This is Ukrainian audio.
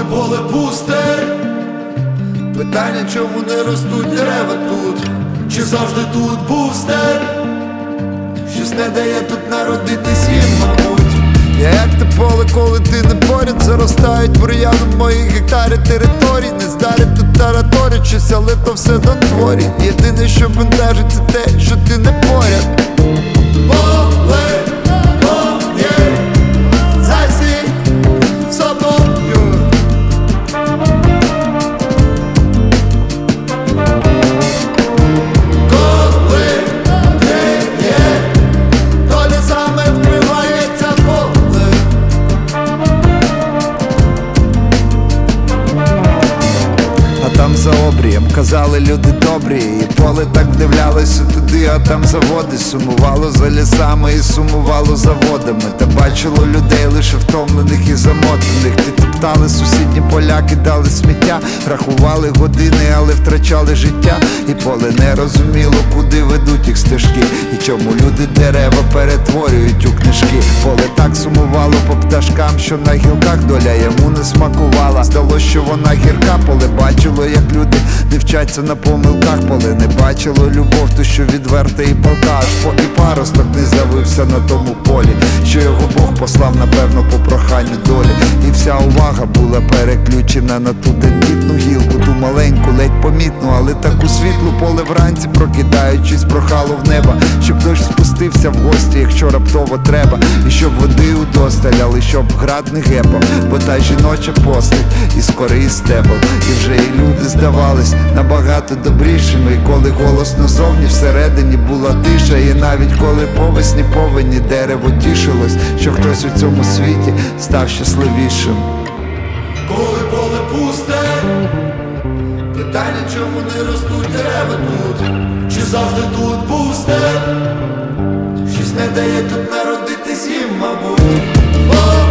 поле пусте, питання, чому не ростуть дерева тут? Чи завжди тут був степ? Щось не дає тут народитись їм, мабуть. Я як те поле, коли ти не поряд, заростають бур'яном мої гектари територій. Не здарив тут тараторячись, але то все донтворі. Єдине, що бентежить, це те, що ти не поряд. Поле моє, засій собою. Коли гриє, доля саме вкривається поле. А там за обрієм казали люди добрі, і поле так вдивлялося туди, а там заводи. Сумувало за лісами і сумувало за водами. Та бачило людей лише втомлених і замотаних. Ті топтали сусідні поля, кидали сміття, рахували години, але втрачали життя. І поле не розуміло, куди ведуть їх стежки, і чому люди дерева перетворюють у книжки. Поле так сумувало по пташкам, що на гілках доля йому не смакувала. Здалось, що вона гірка. Поле бачило, як люди не вчаться на помилках. Поле не бачило любов, ту, що відверта і палка, аж поки паросток не з'явився на тому полі, що його Бог послав, напевно, по проханню долі. І вся увага була переключена на ту тендітну гілку, ту маленьку, ледь помітну, але таку світлу. Поле вранці, прокидаючись, прохало в небо, щоб дощ спустився в гості, якщо раптово треба, і щоб води удосталь, але щоб град не гепав, бо та жіноча постать із кори і стебл. І вже і люди здавались набагато добрішими, і коли голосно зовні всередині була тиша. І навіть коли по весні повені дерево тішилось, що хтось у цьому світі став щасливішим. Коли поле пусте, питання, чому не ростуть дерева тут? Чи завжди тут був степ? Щось не дає тут народитись їм, мабуть.